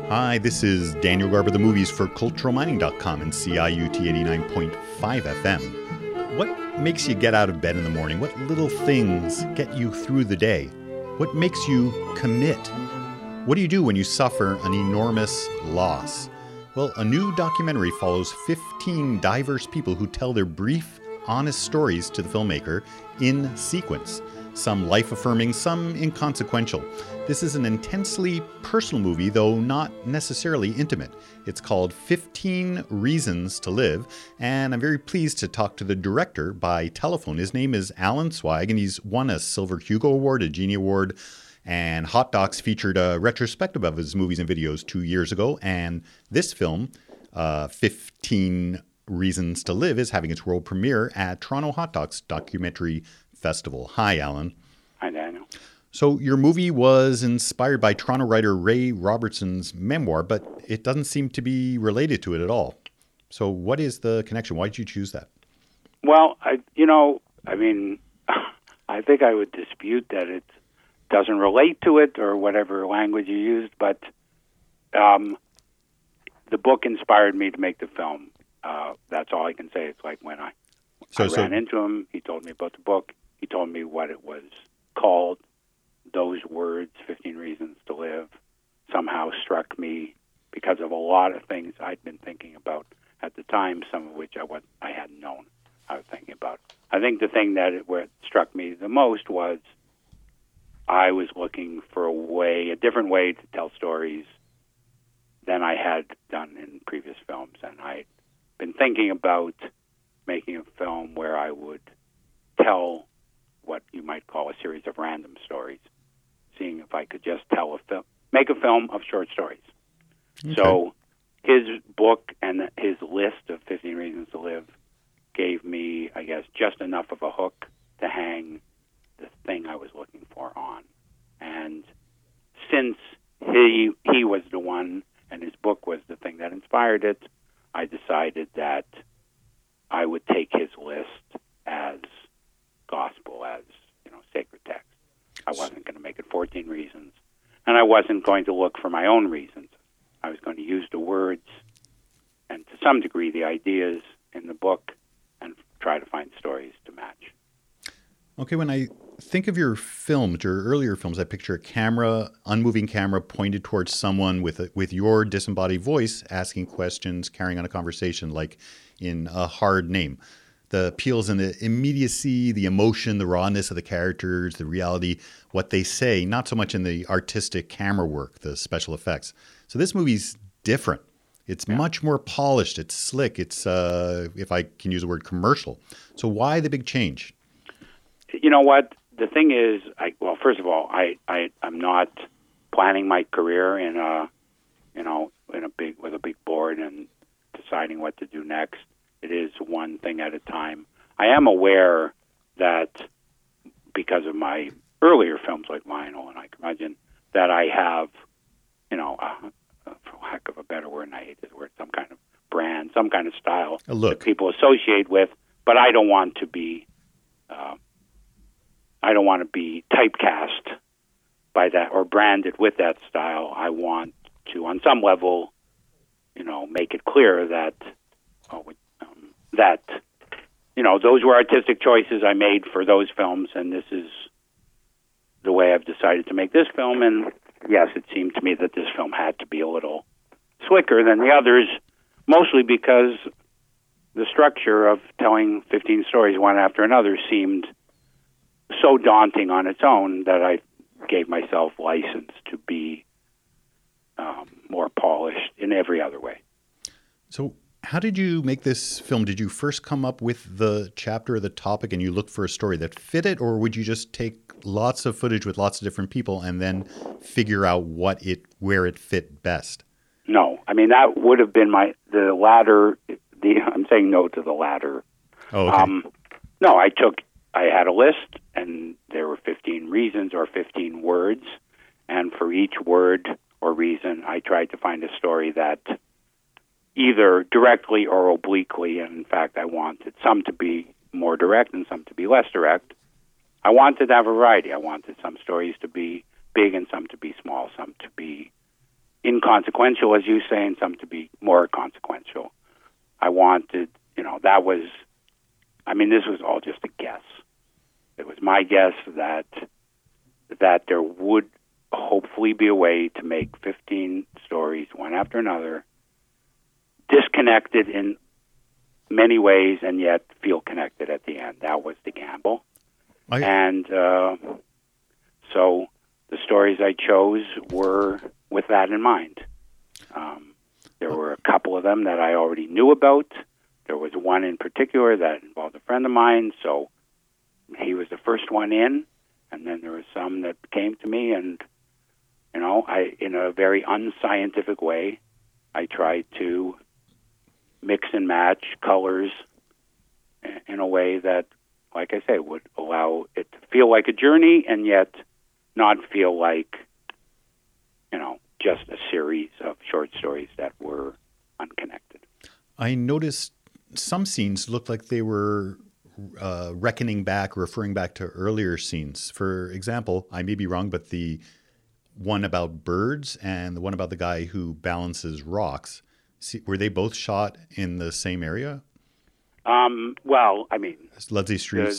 Hi, this is Daniel Garber, the movies for culturalmining.com and CIUT 89.5 FM. What makes you get out of bed in the morning? What little things get you through the day? What makes you commit? What do you do when you suffer an enormous loss? Well, a new documentary follows 15 diverse people who tell their brief, honest stories to the filmmaker in sequence. Some life-affirming, some inconsequential. This is an intensely personal movie, though not necessarily intimate. It's called 15 Reasons to Live, and I'm very pleased to talk to the director by telephone. His name is Alan Zweig, and he's won a Silver Hugo Award, a Genie Award, and Hot Docs featured a retrospective of his movies and videos 2 years ago, and this film, 15 Reasons to Live, is having its world premiere at Toronto Hot Docs Documentary Festival. Hi, Alan. Hi, Daniel. So your movie was inspired by Toronto writer Ray Robertson's memoir, but it doesn't seem to be related to it at all. So what is the connection? Why did you choose that? Well, I think I would dispute that it doesn't relate to it or whatever language you used, but the book inspired me to make the film. That's all I can say. It's like when I ran into him, he told me about the book. He told me what it was called. Those words, 15 Reasons to Live, somehow struck me because of a lot of things I'd been thinking about at the time, some of which I hadn't known I was thinking about. I think the thing that struck me the most was I was looking for a different way to tell stories than I had done in previous films. And I'd been thinking about making a film where I would tell what you might call a series of random stories, seeing if I could just make a film of short stories. Okay. So his book and his list of 15 Reasons to Live gave me, I guess, just enough of a hook to hang the thing I was looking for on. And since he was the one and his book was the thing that inspired it, I decided that I would take his list as gospel, as sacred text. I wasn't going to make it 14 reasons, and I wasn't going to look for my own reasons. I was going to use the words and, to some degree, the ideas in the book and try to find stories to match. Okay, when I think of your films, your earlier films, I picture a unmoving camera pointed towards someone with your disembodied voice asking questions, carrying on a conversation, like in A Hard Name. The appeals in the immediacy, the emotion, the rawness of the characters, the reality, what they say, not so much in the artistic camera work, the special effects. So this movie's different. It's much more polished. It's slick. It's, if I can use the word, commercial. So why the big change? You know what? The thing is, first of all, I'm not planning my career with a big board and deciding what to do next. It is one thing at a time. I am aware that because of my earlier films like Lionel and I Can Imagine, that I have, for lack of a better word, and I hate this word, some kind of brand, some kind of style that people associate with. But I don't want to be, typecast by that or branded with that style. I want to, on some level, make it clear that. Those were artistic choices I made for those films, and this is the way I've decided to make this film. And yes, it seemed to me that this film had to be a little slicker than the others, mostly because the structure of telling 15 stories one after another seemed so daunting on its own that I gave myself license to be more polished in every other way. So how did you make this film? Did you first come up with the chapter or the topic and you looked for a story that fit it, or would you just take lots of footage with lots of different people and then figure out where it fit best? No. I mean, that would have been the latter. I'm saying no to the latter. Oh, okay. No, I had a list, and there were 15 reasons or 15 words, and for each word or reason, I tried to find a story that either directly or obliquely, and in fact, I wanted some to be more direct and some to be less direct. I wanted to have a variety. I wanted some stories to be big and some to be small, some to be inconsequential, as you say, and some to be more consequential. I wanted, that was, this was all just a guess. It was my guess that there would hopefully be a way to make 15 stories, one after another, disconnected in many ways and yet feel connected at the end. That was the gamble. And so the stories I chose were with that in mind. There were a couple of them that I already knew about. There was one in particular that involved a friend of mine, so he was the first one in, and then there were some that came to me, and I, in a very unscientific way, I tried to mix and match colors in a way that, like I say, would allow it to feel like a journey and yet not feel like, just a series of short stories that were unconnected. I noticed some scenes looked like they were reckoning back, referring back to earlier scenes. For example, I may be wrong, but the one about birds and the one about the guy who balances rocks, were they both shot in the same area? Leslie Street.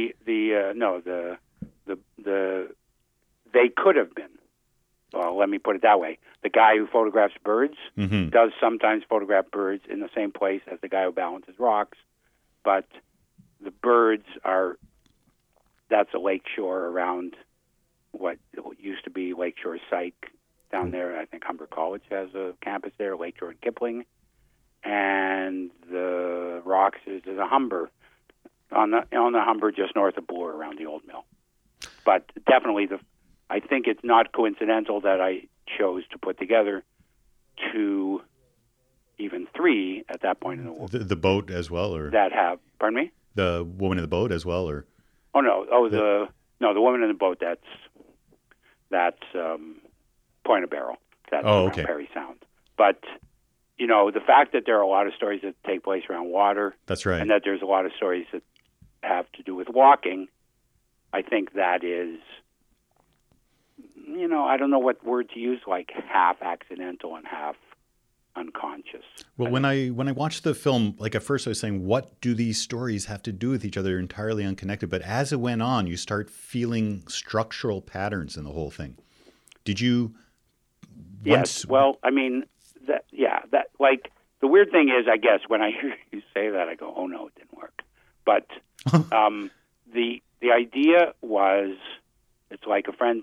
They could have been. Well, let me put it that way. The guy who photographs birds does sometimes photograph birds in the same place as the guy who balances rocks, but the birds that's a lakeshore around what used to be Lakeshore Psych down there. I think Humber College has a campus there, Lakeshore and Kipling. And the rocks is a Humber on the Humber just north of Bloor around the old mill. But definitely I think it's not coincidental that I chose to put together 2, even 3 at that point in the boat as well, or that have. Pardon me. The woman in the boat as well, or oh no, the woman in the boat. That's Point of Barrel. That's around Perry Sound. But the fact that there are a lot of stories that take place around water. That's right. And that there's a lot of stories that have to do with walking. I think that is. I don't know what word to use, like half accidental and half unconscious. Well, when I watched the film, like at first I was saying, what do these stories have to do with each other? They're entirely unconnected. But as it went on, you start feeling structural patterns in the whole thing. Did you? Yes. Well, the weird thing is, I guess, when I hear you say that, I go, oh no, it didn't work. But the idea was, it's like a friend,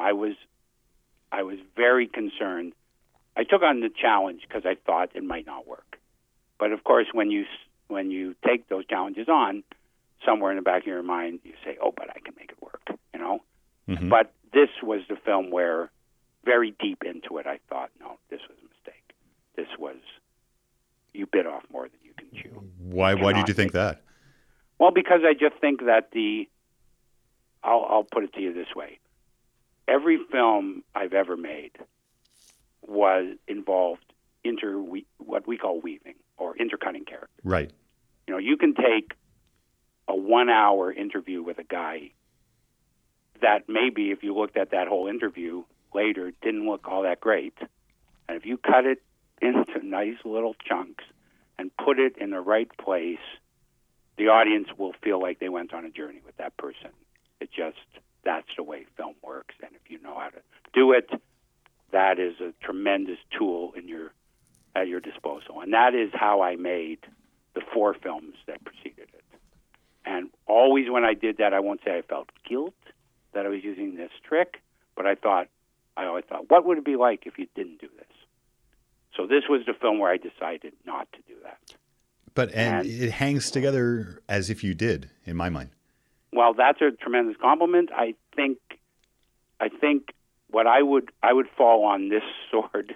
I was very concerned. I took on the challenge because I thought it might not work. But of course, when you take those challenges on, somewhere in the back of your mind, you say, oh, but I can make it work, Mm-hmm. But this was the film where, very deep into it, I thought, no, this was a mistake. This was, you bit off more than you can chew. Why did you think that? Well, because I just think that I'll put it to you this way. Every film I've ever made involved what we call weaving or intercutting characters. Right. You can take a 1-hour interview with a guy that maybe if you looked at that whole interview later didn't look all that great. And if you cut it into nice little chunks and put it in the right place, the audience will feel like they went on a journey with that person. That's the way film works. And if you know how to do it, that is a tremendous tool at your disposal. And that is how I made the 4 films that preceded it. And always when I did that, I won't say I felt guilt that I was using this trick, but I always thought, what would it be like if you didn't do this? So this was the film where I decided not to do that. But it hangs together as if you did, in my mind. Well, that's a tremendous compliment. I think what I would fall on this sword.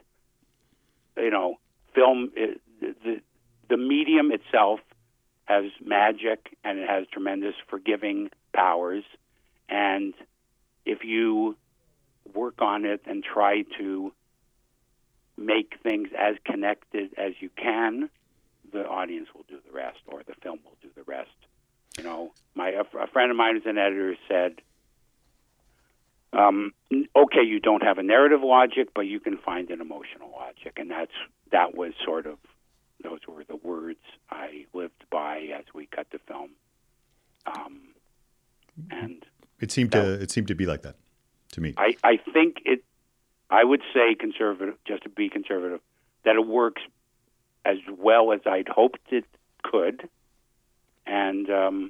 Film, the medium itself has magic and it has tremendous forgiving powers. And if you work on it and try to make things as connected as you can, the audience will do the rest, or the film will do the rest. A friend of mine who's an editor said, Okay, you don't have a narrative logic, but you can find an emotional logic, and that was sort of, those were the words I lived by as we cut the film. And it seemed to be like that to me. I think it. I would say conservative, just to be conservative, that it works as well as I'd hoped it could, and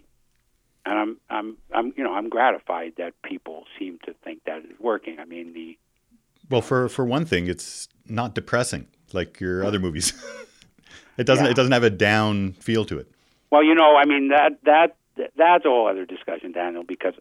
I'm gratified that people seem to think that it's working. I mean, well, for one thing, it's not depressing like your other movies. It doesn't have a down feel to it. Well, I mean that's a whole other discussion, Daniel, because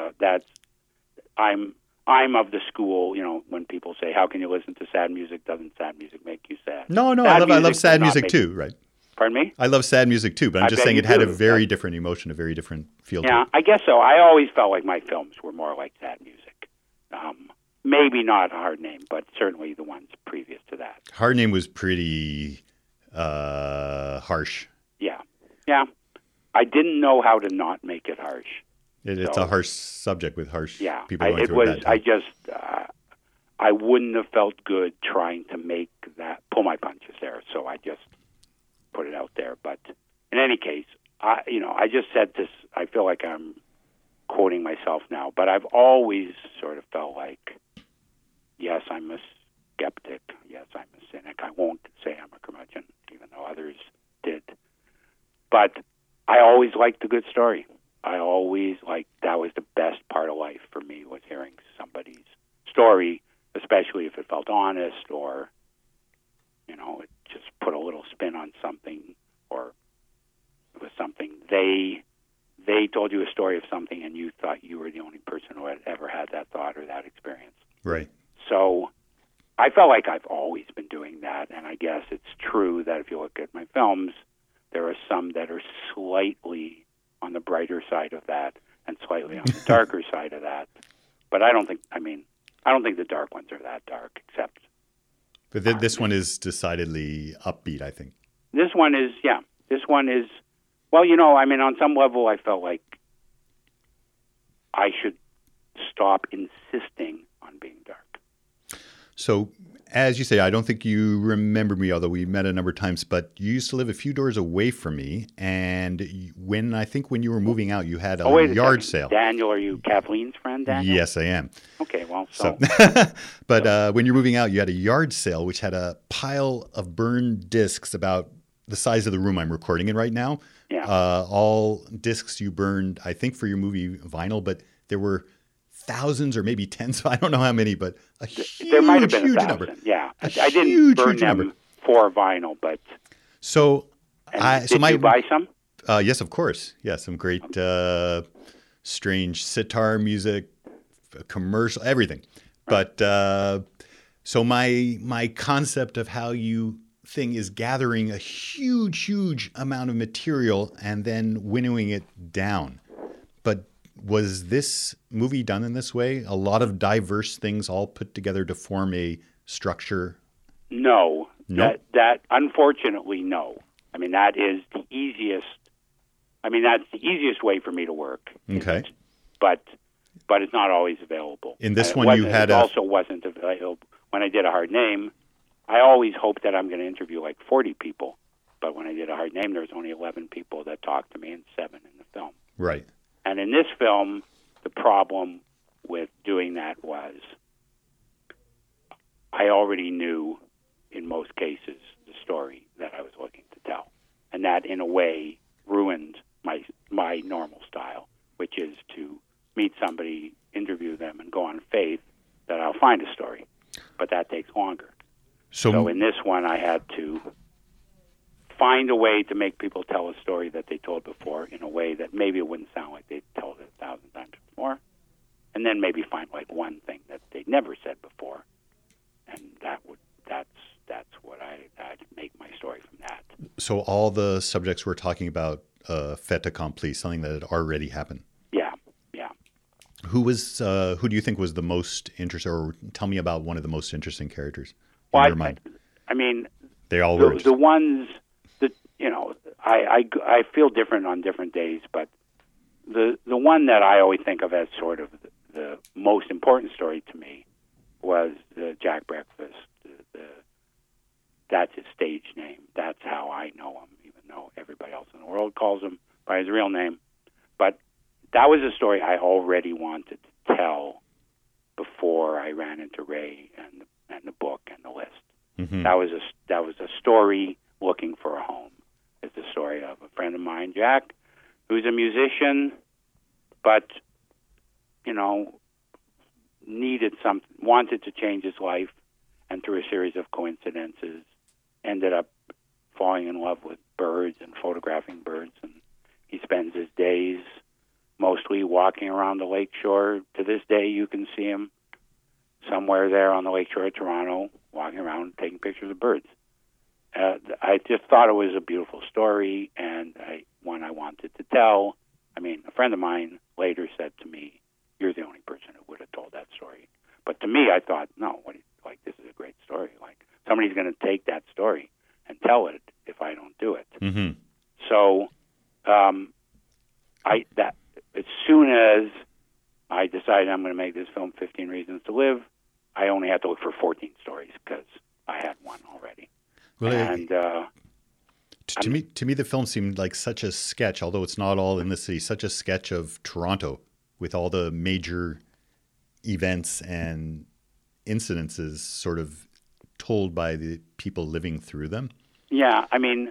I'm of the school, when people say, "How can you listen to sad music? Doesn't sad music make you sad?" No, I love sad music too, right? Pardon me? I love sad music too, but I'm just saying it had a very different emotion, a very different feel to it. Yeah, I guess so. I always felt like my films were more like sad music. Maybe not Hard Name, but certainly the ones previous to that. Hard Name was pretty harsh. Yeah. I didn't know how to not make it harsh. It's a harsh subject with harsh people going it through was. a bad time. I wouldn't have felt good trying to make that, pull my punches there. So I just put it out there. But in any case, I just said this. I feel like I'm quoting myself now, but I've always sort of felt like, yes, I'm a skeptic. Yes, I'm a cynic. I won't say I'm a curmudgeon, even though others did. But I always liked a good story. I always that was the best part of life for me, was hearing somebody's story, especially if it felt honest, or it just put a little spin on something, or it was something they told you a story of something and you thought you were the only person who had ever had that thought or that experience. Right. So I felt like I've always been doing that, and I guess it's true that if you look at my films, there are some that are slightly on the brighter side of that and slightly on the darker side of that. But I don't think the dark ones are that dark, except... But this one is decidedly upbeat, I think. This one is, well, on some level I felt like I should stop insisting on being dark. So, as you say, I don't think you remember me, although we met a number of times, but you used to live a few doors away from me, and when you were moving out, you had a yard sale. Daniel, are you Kathleen's friend, Daniel? Yes, I am. Okay, well, so. But when you're moving out, you had a yard sale, which had a pile of burned discs about the size of the room I'm recording in right now. Yeah. All discs you burned, I think, for your movie vinyl, but there were thousands or maybe tens, I don't know how many, but a huge, there might have been huge 1,000. number. Yeah, I didn't burn them number. For vinyl, but... So, did you buy some? Yes, of course. Yeah, some great, strange sitar music, commercial, everything. Right. But so my concept of how you thing is gathering a huge amount of material and then winnowing it down. But was this movie done in this way? A lot of diverse things all put together to form a structure? No. Nope. That unfortunately, no. I mean, that is the easiest. I mean, that's the easiest way for me to work. Okay. But it's not always available. In this one, you had also wasn't available when I did A Hard Name. I always hoped that I'm going to interview like 40 people, but when I did A Hard Name, there was only 11 people that talked to me and 7 in the film. Right. And in this film, the problem with doing that was I already knew, in most cases, the story that I was looking to tell. And that, in a way, ruined my normal style, which is to meet somebody, interview them, and go on faith that I'll find a story. But that takes longer. So in this one, I had to find a way to make people tell a story that they told before in a way that maybe it wouldn't sound like they'd told it 1,000 times before, and then maybe find like one thing that they'd never said before, and that's what I'd make my story from that. So all the subjects we're talking about, fait accompli, something that had already happened. Yeah. Who do you think was the most interesting, or tell me about one of the most interesting characters in your mind? I mean, they all were the ones that, I feel different on different days, but the one that I always think of as sort of the most important story to me was the Jack Breakfast. That's his stage name. That's how I know him, even though everybody else in the world calls him by his real name. But that was a story I already wanted to tell before I ran into Ray and the book and the list. Mm-hmm. That was a story looking for a home. It's the story of a friend of mine, Jack, who's a musician, but wanted to change his life, and through a series of coincidences, ended up falling in love with birds and photographing birds. And he spends his days mostly walking around the lakeshore. To this day, you can see him somewhere there on the lakeshore of Toronto, walking around taking pictures of birds. I just thought it was a beautiful story, and one I wanted to tell. I mean, a friend of mine later said to me, "You're the only person who would have told that story." But to me, I thought, no, this is a great story. Like, somebody's going to take that story and tell it if I don't do it. Mm-hmm. So, as soon as I decided I'm going to make this film, 15 Reasons to Live, I only had to look for 14 stories because I had one already. Well, and to me, the film seemed like such a sketch, although it's not all in the city, such a sketch of Toronto with all the major events and incidences sort of told by the people living through them. Yeah, I mean,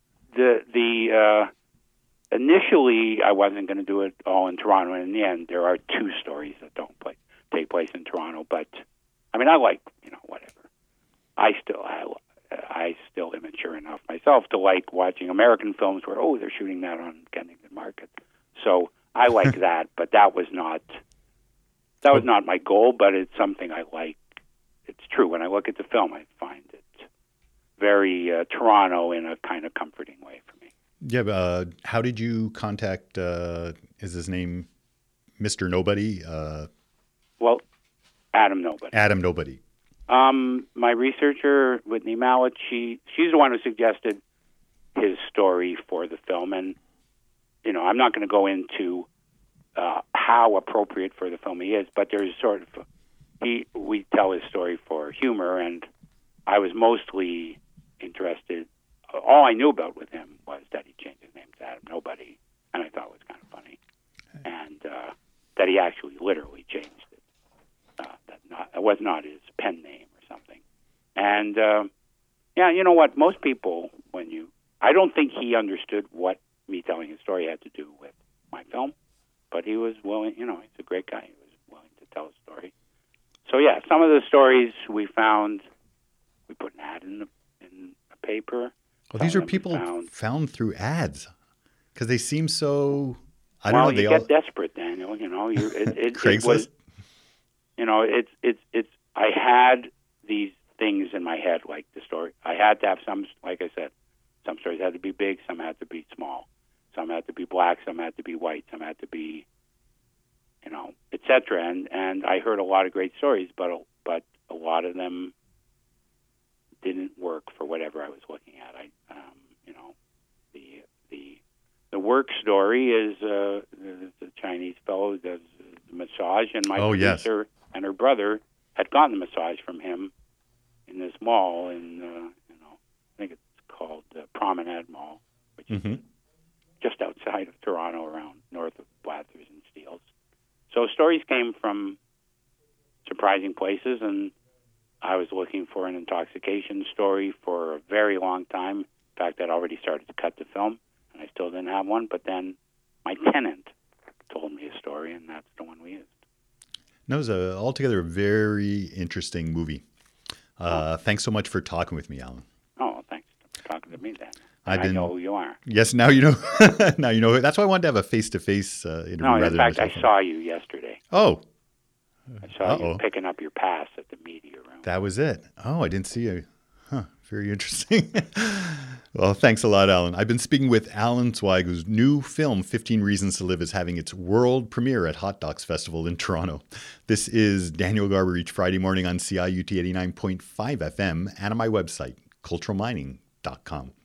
initially I wasn't going to do it all in Toronto, and in the end, there are two stories that don't take place in Toronto. But I mean, I like whatever. I still immature enough myself to like watching American films where they're shooting that on Kennington Market. So I like that, but that was not my goal. But it's something I like. It's true. When I look at the film, I find it very Toronto in a kind of comforting way for me. Yeah. How did you contact? Is his name Mr. Nobody? Well, Adam Nobody. Adam Nobody. My researcher, Whitney Mallett, she's the one who suggested his story for the film, and I'm not going to go into how appropriate for the film he is, but there's sort of we tell his story for humor, and I was mostly interested. All I knew about with him was that he changed his name to Adam Nobody, and I thought it was kind of funny, and that he actually literally changed it. It was not his pen name or something. And you know what? Most people, I don't think he understood what me telling his story had to do with my film, but he was willing. He's a great guy. He was willing to tell his story. So yeah, some of the stories we found, we put an ad in a paper. Well, these are people found through ads because they seem so. I don't know. They get desperate, Daniel. Craigslist. I had these things in my head, like the story. I had to have some, like I said, some stories had to be big, some had to be small, some had to be black, some had to be white, some had to be, etc. And I heard a lot of great stories, but a lot of them didn't work for whatever I was looking at. The work story is the Chinese fellow who does the massage, and my producer and her brother had gotten the massage from him in this mall in, I think it's called Promenade Mall, which is just outside of Toronto, around north of Blathers and Steeles. So stories came from surprising places, and I was looking for an intoxication story for a very long time. In fact, I'd already started to cut the film, and I still didn't have one, but then my tenant told me a story, and that's the one we used. No, it was altogether a very interesting movie. Thanks so much for talking with me, Alan. Oh, thanks for talking to me, Dan. I know who you are. Yes, now you know. Now you know. That's why I wanted to have a face-to-face interview. No, in fact, I saw you yesterday. Oh. I saw you picking up your pass at the media room. That was it. Oh, I didn't see you. Very interesting. Well, thanks a lot, Alan. I've been speaking with Alan Zweig, whose new film, 15 Reasons to Live, is having its world premiere at Hot Docs Festival in Toronto. This is Daniel Garber each Friday morning on CIUT 89.5 FM and on my website, culturalmining.com.